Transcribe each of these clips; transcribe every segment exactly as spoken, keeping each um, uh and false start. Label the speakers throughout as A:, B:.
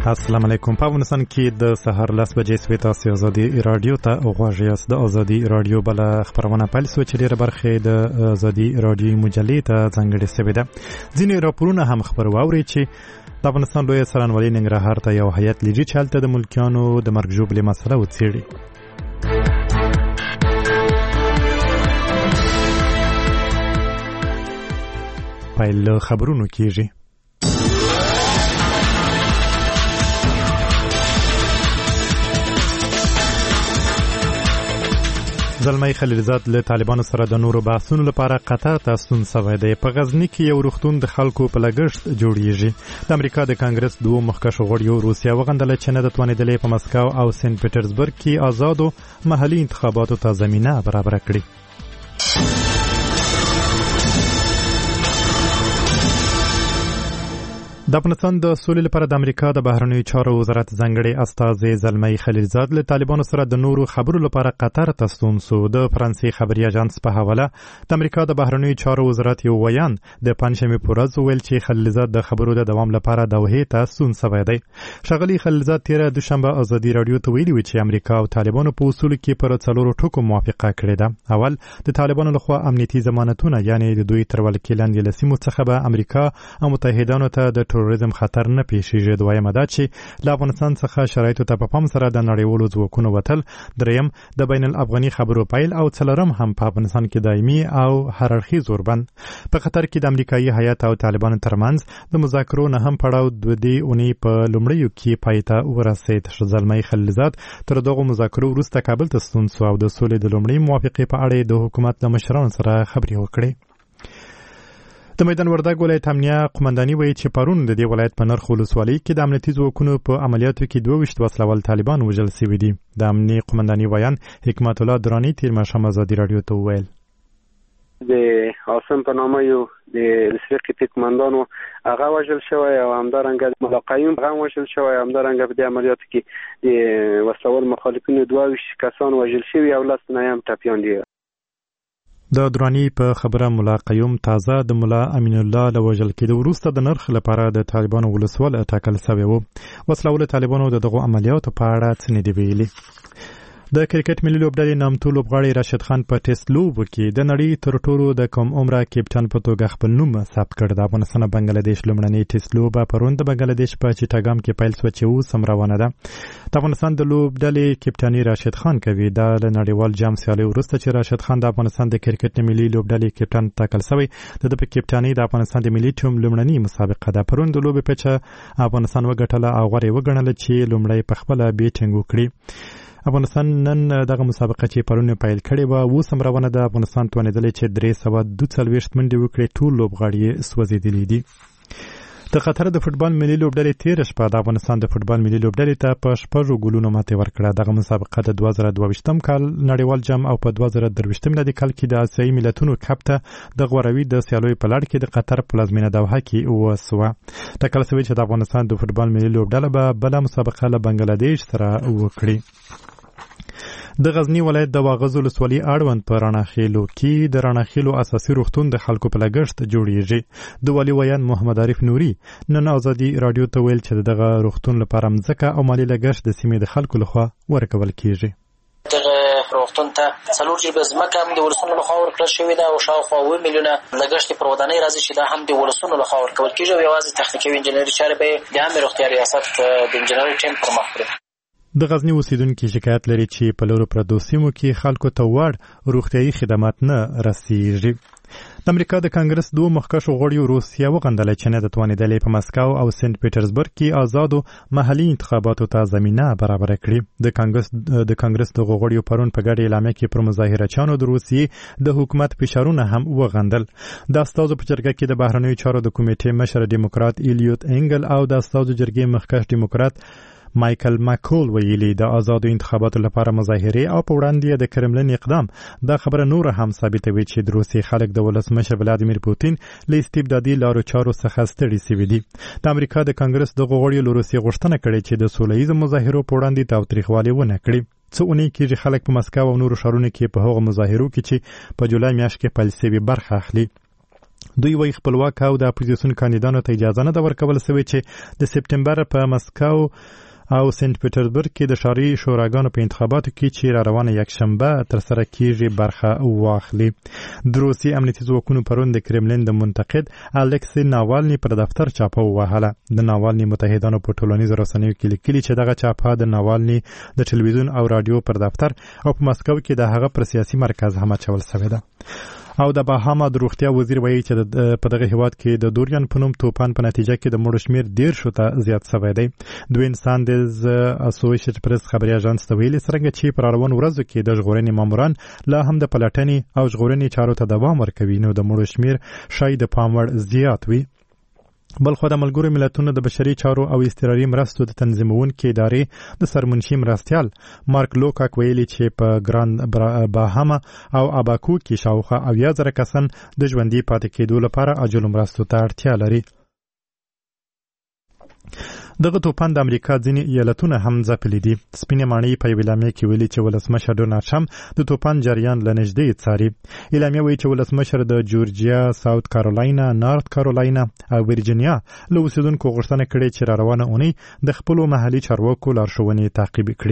A: السلام علیکم. په افغانستان کې د سهار لس بجې سوي تاسو ازادي رادیو ته غواړئ یاست. د ازادي رادیو بل خبرونه پیل شوه چې ډېره برخه د ازادي رادیو مجلې ته ځانګړې شوې ده. ځینې راپورونه هم خبر واوري چې د افغانستان لوی څارنوالي ننګرهار ته یو هیئت لیږي چې هلته د ملکیانو د مرګ ژوبلې مسله وڅېړي. پیل خبرونو کېږي. زلمی خلیلزاد له طالبانو سره د نورو بحثونو لپاره قطر ته ستون شوی دی. په غزني کې یو روغتون د خلکو په لګښت جوړیږي. د امریکا د کانګرس دوه مخکښو غړیو روسیه وغندله چې نه د توانېدلې په مسکو او سنت پیټرزبرګ کې آزادو محلي انتخاباتو ته زمینه برابره کړي. د افغانستان د سولې لپاره د امریکا د بهرنیو چارو وزارت ځانګړي استازی زلمی خلیلزاد له طالبانو سره د نورو خبرو لپاره قطر ته ستون شو. د فرانسې خبري اژانس په حواله د امریکا د بهرنیو چارو وزارت یو ویان د پنځمې په ورځ ویل چې خلیلزاد د خبرو د دوام لپاره دوحې ته ستون شوی دی. ښاغلي خلیلزاد تېره دوشنبه ازادي رادیو ته ویلي و چې امریکا او طالبانو په اصولو کې پر څلورو ټکو موافقه کړې ده. اول، د طالبانو لخوا امنیتي ضمانتونه، یعنی د دوی تر ولکې لاندې له سیمو څخه به امریکا او متحدانو ته د تروریزم خطر نه پیښیږي. دویمه دا چې له افغانستان څخه شرایطو ته په پام سره د نړیوالو ځواکونو وتل. دریم، د بین الافغاني خبرو پیل. او څلورم، هم په افغانستان کې دایمي او هر اړخیز اوربند. په قطر کې د امریکایي هیات او طالبانو ترمنځ د مذاکرو نهم پړاو د دې اونۍ په لومړیو کې پای ته ورسېد. زلمی خلیلزاد تر دغو مذاکرو وروسته کابل ته ستون شو او د سولې د لومړۍ موافقې په اړه د حکومت له مشرانو سره خبرې وکړې. د میدان وردګ ولایت امنیه قومنداني وایي چې پرون د دې ولایت په نرخ ولسوالۍ کې د امنیتي ځواکونو په عملیاتو کې دوه ویشت وسلوال طالبان وژل شوي دي. د امنیه قومنداني ویان حکمت الله دراني تیر ماښام ازادي رادیو ته وویل
B: د عاصم په نامه یو د افریقي قومندانو هغه وژل شوی او همدارنګه ملا قیوم هم وژل شوی. همدارنګه په دې عملیاتو کې د وسلوال مخالفینو دوه ویشت کسان وژل شوي او لس نه هم ټپیان دي.
A: د درانی په خبره ملا قیوم تازه د ملا امین الله له وژل کېدو وروسته د نرخ لپاره د طالبانو ولسوال ټاکل شوی و. وسلوال طالبانو د دغو عملیاتو په اړه څه نه دي ویلي. د کرکټ ملي لوبډلې نامتو لوبغاړی راشد خان په ټیسټ لوبو کې د نړۍ تر ټولو د کم عمره کپټان په توګه خپل نوم ثبت کړ. د افغانستان او بنگلاديش لومړنۍ ټیسټ لوبه پرون د بنگلاديش په چټاګام کې پیل شوه چې اوس هم روانه ده. د افغانستان د لوبډلې کپټاني راشد خان کوي. دا له نړیوال جام سیالۍ وروسته چې راشد خان د افغانستان د کرکټ ملي لوبډلې کپټان ټاکل شوی. د په کپټاني د افغانستان د ملي ټیم لومړنۍ مسابقه ده. پرون د لوبې پیچه افغانستان وګټله او غوړې وګڼله چې لومړی په خپله بیټینګ وکړي. افغانستان نن دغه مسابقه چې پرون پیل کړې وه اوس هم روانه ده. افغانستان توانېدلی چې درې سوه دوه څلوېښت منډې وکړي. ټول لوبغاړي یې سوځېدلي دي. د قطر د فوټبال ملي لوبډلې تېره شپه د افغانستان د فوټبال ملي لوبډلې ته په شپږو ګولونو ماتې ورکړه. دغه مسابقه د دوه زره دوه ویشتم کال نړیوال جام او په دوه زره درویشتم میلادي کال کې د اسیایي ملتونو کپ ته د غوروي د سیالیو په لړ کې د قطر پلازمینه دوحه کې وسوه. ټاکل شوی چې د افغانستان د فوټبال ملي لوبډله به بله مسابقه له بنګلاديش سره وکړي. د غزنی ولایت د واغظ ولسوالۍ اړوند په رڼاخیلو کې د رڼاخیلو اساسي روغتون د خلکو په لګښت جوړیږي. د والي ویان محمد عارف نوري نن ازادي رادیو ته ویل چې دغه روغتون لپاره مځکه او مالي لګښت د سیمې د خلکو لخوا ورکول کیږي.
C: دغه روغتون ته څلور جریبه ځمکه هم د ولسونو لخوا ورکړل شوې ده او شاوخوا اووه میلیونه لګښت پر ودانۍ راځي چې دا هم د ولسونو لخوا ورکول کیږي او یوازې تخنیکي او انجنیري چارې به د عامې روغتیا ریاست د انجنیري ټیم پر مخ وړي.
A: د غزنی اوسیدونکي شکایت لري چې په لورو پردو سیمو کې خلکو ته وړ روغتیايي خدمات نه رسیږي. د امریکا د کانګرس دوه مخکښو غړیو روسیه وغندله چې نه د توانېدلې په مسکو او سنت پیټرزبرګ کې آزادو محلي انتخاباتو ته زمینه برابره کړي. د کانګرس د کانګرس دغو غړیو پرون په ګډه اعلامیه کې پر مظاهرچیانو د روسیې د حکومت فشارونه هم وغندل. د استازو په جرګه کې د بهرنیو چارو د کمیټې مشر ډیموکرات ایلیوت انګل او د استازو جرګې مخکښ ډیموکرات مایکل ماکول ویلي د آزادو انتخاباتو لپاره مظاهرې او په وړاندې د کرملین اقدام دا خبره نور هم ثابتوي چې د روسیې خلک د ولسمشر ولادیمیر پوتین له استبدادي لارو چارو څخه ستړي شوي دي. د امریکا د کانګرس دغو غړیو له روسیې غوښتنه کړې چې د سوله ییزو مظاهرو په وړاندې تاوتریخوالی ونه کړي. څو اونۍ کېږي خلک په مسکو او نورو ښارونو کې په هغو مظاهرو کې چې په جولای میاشت کې پیل شوي برخه اخلي. دوی وایي خپلواک او د اپوزیسیون کاندیدانو ته اجازه نه ده ورکول سوې چې د سپتمبر په مسکو او سنت پیټرزبرګ کې د ښاري شوراګانو په انتخاباتو کې چې را روانه یکشنبه ترسره کیږي برخه واخلي. د روسي امنیتي ځواکونو پرون د کرملین د منتقد الکسی ناوالني پر دفتر چاپه ووهله. د ناوالني متحدانو په ټولنیزو رسنیو کې لیکلي چې دغه چاپه د ناوالني د ټلویزیون او رادیو پر دفتر او په مسکو کې د هغه پر سیاسي مرکز هم اچول سوې ده. او د باهاما د روغتیا وزیر وایي چې په دغه هیواد کې د دوریان په نوم توپان په نتیجه کې د مړو شمیر ډیر شو ته زیات شوی دی. دوی انسان د اسوسییټډ پریس خبري اژانس ته ویلي څرنګه چې پر اړوند ورځو کې د ژغورنې ماموران لا هم د پلټنې او ژغورنې چارو ته دوام ورکوي نو د مړو شمیر شاید د پام وړ زیات وي. بل خو د ملګرو ملتونو د بشري چارو او استراري مرستو د تنظیمونکو ادارې د سرمنشي مرستیال مارک لوکاک ویلي چې په ګراند باهاما او اباکو کې شاوخوا اویا زره کسان د ژوندي پاتې کېدو لپاره عاجل مرستو ته اړتیا لري. دغه توپان د امریکا ځینې ایالتونه هم ځپلي دي. سپینې ماڼۍ په یوې اعلامیه کې ویلي چې ولسمشر ډونالډ ټرمپ د توپان جریان له نږدې څاري. اعلامیه وایي چې ولسمشر د جورجیا، ساوث کارولاینا، نارت کارولاینا او ویرجینیا له اوسیدونکو غوښتنه کړې چې را روانه اونۍ د خپلو محلي چارواکو لارښوونې تعقیب کړي.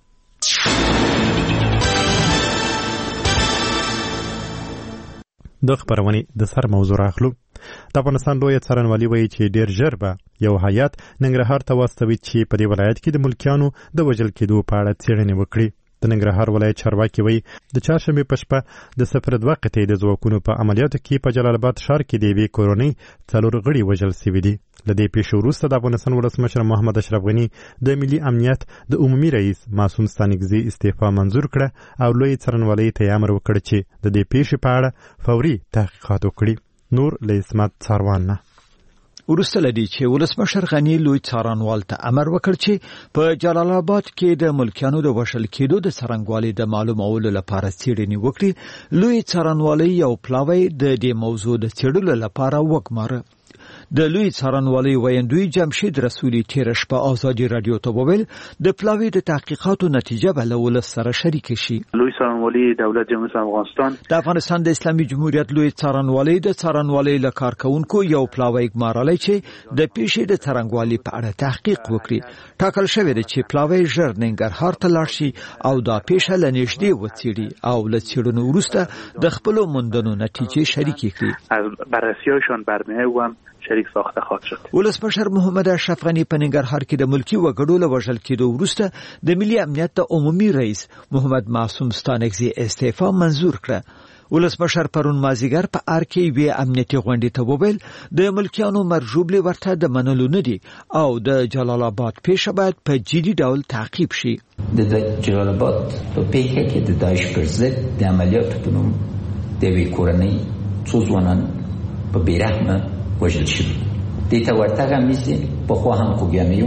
A: د خبرونې د سر موضوع راخلو. د افغانستان لوی څارنوالي وایي چې ډیر ژر به یو هیات ننګرهار ته واستوي چې په دې ولایت کې د ملکیانو د وژل کېدو په اړه څېړنې وکړي. د ننګرهار ولایت چارواکي وایي د چهارشنبې په شپه د صفر دوه قطعې د ځواکونو په عملیاتو کې په جلال آباد ښار کې د یوې کورنۍ څلور غړي وژل سوي دي. له دې پیښې وروسته د افغانستان ولسمشر محمد اشرف غني د ملي امنیت د عمومي رئیس معصوم ستانکزي استعفا منظور کړه او لوی څارنوالۍ ته امر وکړ چې د دې پیښې په اړه فوري تحقیقات وکړي. نور له اسمت څاروان نه
D: وروسته لدی چې ولسمشر غنی لوی څارنوال ته امر وکړ چې په جلال آباد کې د ملکیانو د وژل کېدو د څرنګوالي د معلومولو لپاره څېړنې وکړي. لوی څارنوالۍ یو پلاوی د دې موضوع د څېړلو لپاره وکماره. د لوی څارنوالۍ ویاندوی جمشید رسولي تیر شپه آزادي رادیو ته وویل د پلاوی د تحقیقاتو نتیجه به له ولس سره شریک شي.
E: لوی څارنوالۍ دولت جمهوریت افغانستان
D: د افغانستان د اسلامي جمهوریت لوی څارنوالۍ د څارنوالۍ له کارکونکو یو پلاوی ګمارلی چې د پیښې د څرنګوالي په اړه تحقیق وکړي. ټاکل شوی دی چې پلاوی ژر ننګرهار ته لاړ شي او دا پیښه له نږدې وڅېړي او له څېړنو وروسته د خپلو موندنو نتیجې شریکې کړي.
E: از بررسی‌هایشان بر میآید هم شریک ساخته خواهد شد.
D: ولسمشر محمد اشرف غنی په ننګرهار کې د ملکی وګړو له وژل کېدو وروسته د ملي امنیت د عمومي رئیس محمد معصوم ستانکزي استعفا منظور کړه. ولسمشر پرون مازیګر په ار کې وی امنیتي غونډې ته وویل د ملکیانو مرجوبلې ورته د منلو نه دي او د جلال آباد پیښه باید په جدي ډول تعقیب شي.
F: د جلال آباد په پیښه کې د داعش پر ضد د عملیاتو په نوم د یوې کورنۍ څو ځوانان په بیرحمه وژل شوي. دې ته ورته هم نیستې پخوا هم خوږیاڼیو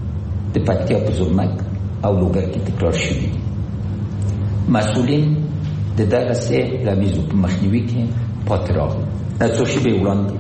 F: د پکتیا په زرمک او لوګر کې تکرار شوي. مسئولین د دغه سه رمیزو په مخنیوي کې پاتې راغلل. د څو شېبې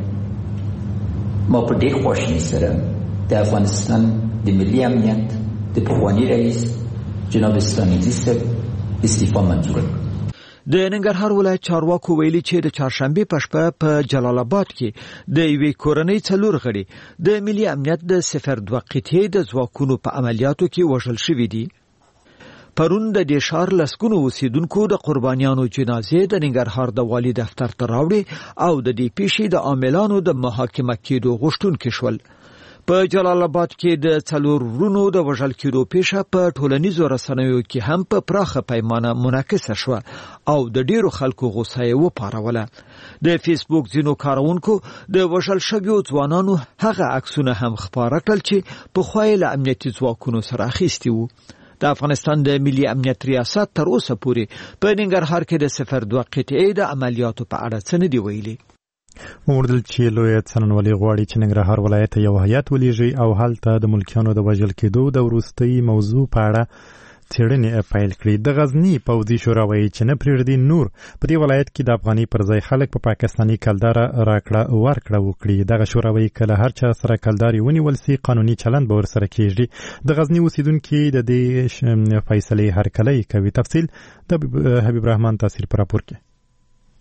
F: وړاندې ما په ډېر خواشینۍ سره د افغانستان د ملي امنیت د پخواني رئیس جناب ستانکزي صاحب استعفا منظور کړ.
D: د ننګرهار ولایت چارواکو ویلي چې د چهارشنبې په شپه په جلال آباد کې د یوې کورنۍ څلور غړي د ملي امنیت د صفر دوه قطعې د ځواکونو په عملیاتو کې وژل شوي دي. پرون د دې ښار لسګونو اوسیدونکو د قربانیانو جنازې د ننګرهار د والي دفتر ته راوړې او د دې پیښې د عاملانو د محاکمه کېدو غوښتونکي شول. په جلال آباد کې د څلور ورونو د وژل کېدو پیښه په ټولنیزو رسنیو کې هم په پراخه پیمانه منعکسه شوه او د ډیرو خلکو غوسه یې وپاروله. د فیسبوک ځینو کاروونکو د وژل شویو ځوانانو هغه عکسونه هم خپاره کړل چې پخوا یې له امنیتي ځواکونو سره اخیستي وو. د افغانستان د ملي امنیت ریاست تر اوسه پورې په ننګرهار کې د صفر دوه قطعې د عملیاتو په اړه څه نه دي ویلي.
A: وموندل چې لوی څارنوالي غواړي چې ننګرهار ولایت یو هیات ولېږي او هلته د ملکیانو د وژل کېدو د وروستۍ موضوع په اړه څېړنې پیل کړي. د غزني پوځي شورا وایي چې نه پرېږدي نور په دې ولایت کې د افغاني پر ځای خلک په پا پاکستاني کلداره راکړه ورکړه وکړي. دغه شورا وایي کله هر چا سره کلداري ونیول سي قانوني چلند به ورسره کېږي. د غزني اوسیدونکي د دې فیصلې هرکلی کوي. تفصیل د حبیب رحمان تاثیر پر راپور کې.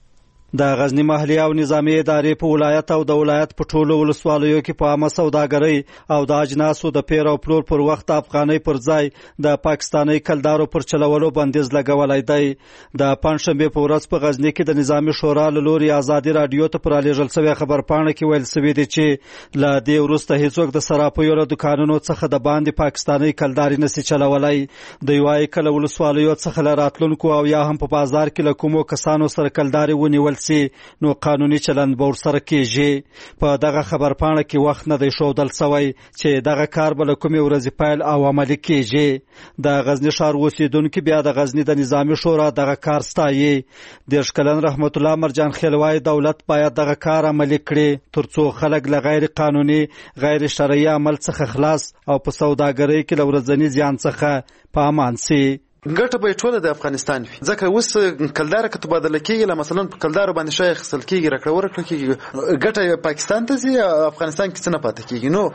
G: د غزنی محلي او نظامی ادارې په ولایت او د ولایت په ټولو ولسوالیو کې په عامه سوداګرۍ او د اجناسو د پیر او پلور پر وخت افغانۍ پر ځای د پاکستاني کلدارو پر چلولو بندیز لګولای دی. د پنځشنبه په ورځ په غزنی کې د نظامی شورا له لوري ازادي رادیو ته پر الیږل شوی خبرپاڼه کې ویل شوی دی چې له دې وروسته هیڅوک د صرافیو له دکانونو څخه د باندې پاکستاني کلداري نشي چلولای. د یوای کله ولسوالیو څخه راتلونکو او یا هم په بازار کې له کومو کسانو سره کلداري ونیول سي نو قانوني چلند به ورسره کیږي. په دغه خبرپاڼه کې وخت نه دی ښودل شوی چې دغه کار به له کومې ورځې پیل او عملي کیږي. د غزنی ښار اوسیدونکي بیا د غزنی د نظامی شورا دغه کار ستایي. دېرش کلن رحمت الله مرجان خیل وایي دولت باید دغه کار عملي کړي ترڅو خلک له غیر قانوني غیر شرعي عمل څخه خلاص او په سوداګرۍ کې له ورځني زیان څخه په امان سي.
H: ګټه به ټوله د افغانستان وي ځکه اوس کلدار که تبادله کېږي مثلا په کلدار باندې شای خصل کېږي راکړه ورکړه کېږي ګټه پاکستان ته ځي افغانستان کې څه نه پاتې کېږي. نو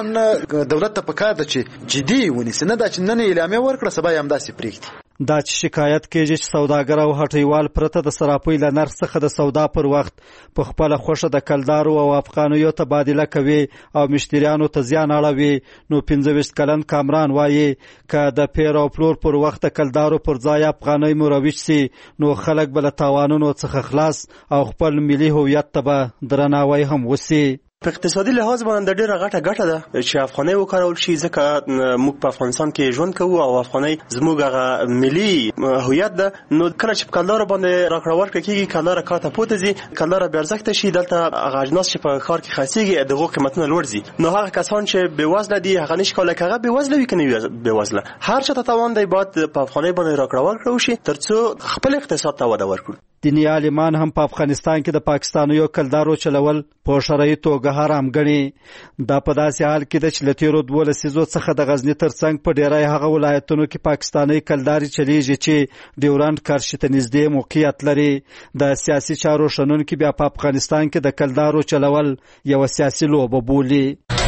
H: بنا دولت ته پکار ده چې جدي ونیسي نه دا چې نن اعلامیه ورکړه سبا یې همداسې پرېږدي.
G: دا چې شکایت کېږي چې سوداګر او هټیوال پرته د صرافۍ له نرخ څخه د سودا پر وخت په خپله خوښه د کلدارو او افغانیو تبادله کوي او مشتریانو ته زیان اړوي نو پنځه ویشت کلن کامران وایي که د پیر او پلور پر وخت د کلدارو پر ځای افغانۍ مروج سي نو خلک به له تاوانونو څخه خلاص او خپل ملي هویت ته به درناوی هم وسي.
I: په اقتصادي لحاظ باندې ډېره غټه ګټه ده چې افغانۍ وکارول شي ځکه موږ په افغانستان کې ژوند کوو او افغانۍ زموږ هغه ملي هویت ده. نو کله چې په کلدارو باندې راکړه ورکړه کېږي کلداره کار ته پورته ځي کلداره بې ارزښته شي دلته هغه اجناس چې په ښار کې خرڅېږي د هغو قیمتونه لوړ ځي. نو هغه کسان چې بېوزله دي هغه نشي کولی که هغه بېوزله وي که نه وي بېوزله هر چا ته توان دی باید په افغانۍ باندې راکړه ورکړه وشي تر څو خپل اقتصاد ته وده ورکړو.
G: دیني عالمان هم په افغانستان کې د پاکستانیو کلدارو چلول په شرعي توګه حرام ګڼي. دا په داسې حال کې ده چې له تېرو دوو لسیزو څخه د غزني تر څنګ په ډیری هغه ولایتونو کې پاکستاني کلدارې چلیږي چې ډیورنډ کرښې ته نږدې موقعیت لري. د سیاسي چارو شنونکي بیا په افغانستان کې د کلدارو چلول یوه سیاسي لوبه بولي.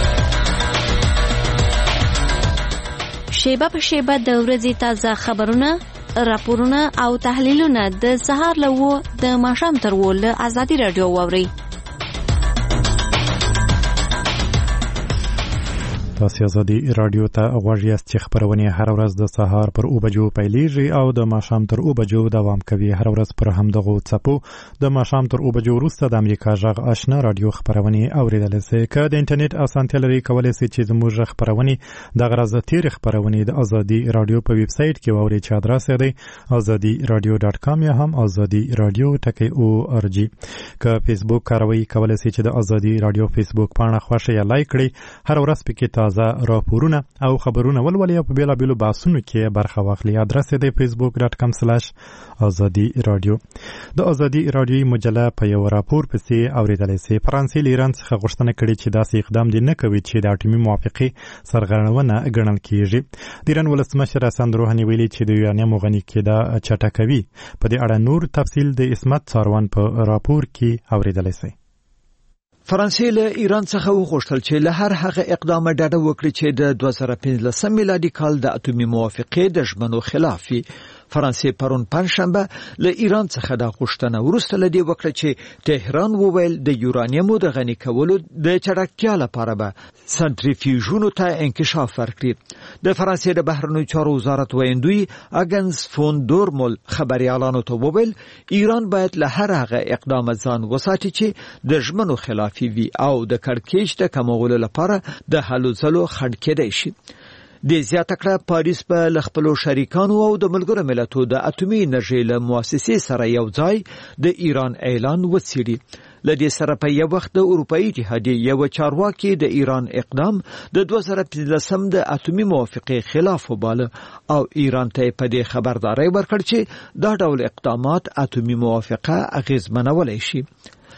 J: شیبه په شیبه د ورځې تازه خبرونه راپورونه او تحلیلونه د سهار له وو د ماښام تر وو له ازادي راډیو واورئ.
A: تاسو ازادي رادیو ته غوږ یاست چې خبرونه هر ورځ د سهار پر او بجو پیلېږي او د ماښام تر او بجو دوام کوي. هر ورځ پر همدغه څپو د ماښام تر او بجو وروسته د امریکا غږ آشنا رادیو خبرونه اوریدل شي. که د انټرنیټ اسانتیا لري کولای شئ چې زموږ خبرونه د غرض تیر خبرونه د ازادي رادیو په ویب سټ کې واورئ چې ادرس یې دی ازادي رادیو ډاټ کام یا هم ازادي رادیو ټکی او ار جی. که فیسبوک کاروئ کولای شئ چې د ازادي رادیو فیسبوک پاڼه خوښه یا لایک کړئ. هر ورځ پکې تازه راپورونه او خبرونه ولولئ او په بیلابیلو بحثونو کې برخه واخلئ. ادرس یې دی فیسبوک ډاټ کام سلاش ازادي رادیو. د ازادي رادیوي مجله په یو راپور پسې اوریدلی سي. فرانسې له ایران څخه غوښتنه کړې چې داسې اقدام دې نه کوي چې د اټومي موافقې سرغړونه ګڼل کیږي. د ایران ولسمشر حسن روحاني ویلي چې د یورانیم غني کېدا چټکوي. په دې اړه نور تفصیل د اسمت څاروان په راپور کې اوریدلی سي.
D: فرانسې له ایران څخه وغوښتل چې له هر هغه اقدام ډډه وکړي چې د دوه زره پنځلسم میلادي کال د اټومي موافقې د ژمنو خلاف وي. فرانسې پرون پنځشنبه له ایران څخه د غوښتنه وروسته لدی وکړه چې تهران وویل د یورانیمو د غني کولو د چټکتیا لپاره به سنټریفیوژونو ته انکشاف ورکړي. د فرانسې د بهرنیو چارو وزارت ویندوی اګنس فون دورمول خبريالانو ته وویل ایران باید له هر هغه اقدام ځان وساتي چې د ژمنو خلاف وي او د کړکېچ د کمولو لپاره د هلو ځلو خنډ کېدای شي. د زیاته کړه پاریس په لخپلو شریکانو او د ملګرو ملتونو د اټومي انرژي له مؤسسې سره یو ځای د ایران اعلان وڅېړي. لدې سره په یو وخت د اروپאי اتحادیې یو چارواکي د ایران اقدام د دوه زره پنځلسم د اټومي موافقې خلاف وباله او ایران ته په دې خبرداري ورکړ چې دا ډول اقدامات اټومي موافقه اغیزمنولای شي.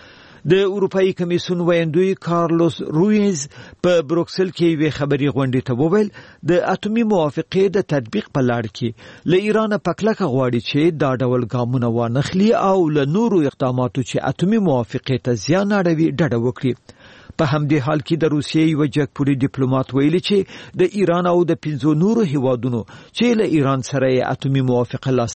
D: د اروپאי کمیسیون ویندوی کارلوس رویز په بروکسل کې وی خبري غونډې ته وویل د اټومي موافقې د تطبیق په لړ کې له ایران په کلکه غواړي چې دا ډول ګامونه وانخلي او له نورو اقداماتو چې اټومي موافقې ته زیان اړوي ډډه وکړي. په همدې حال کې د روسیې یو جګپوړي ډیپلوماټ ویلي چې د ایران او د پنځو نورو هیوادونو چې له ایران سره اټومي موافقه